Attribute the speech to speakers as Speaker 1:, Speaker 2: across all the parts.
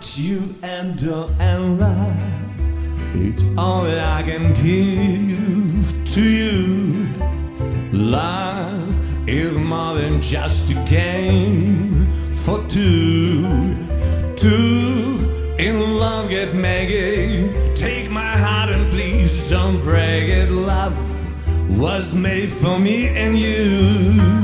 Speaker 1: you and love. It's all that I can give to you. Love is more than just a game for two. Two in love get maggot. Take my heart and please don't break it. Love was made for me and you.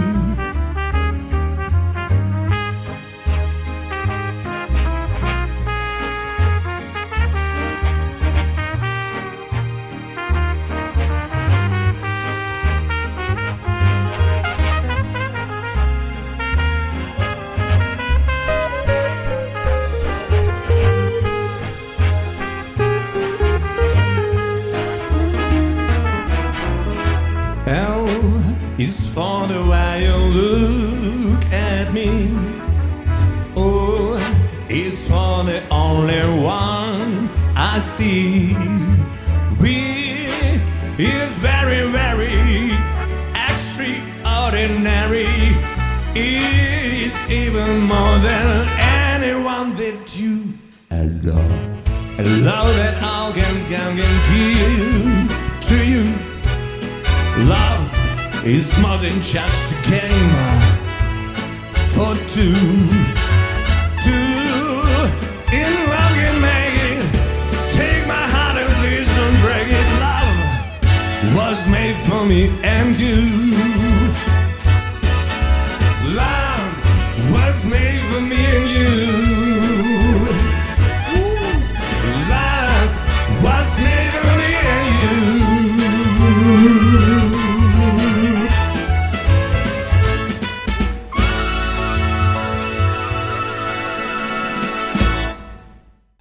Speaker 1: L is for the way you look at me. O is for the only one I see. B is very, very extraordinary. E is even more than anyone that you adore. A love that I can give to you. Love is more than just a game for two. Two in love can make it. Take my heart and please don't break it. Love was made for me and you.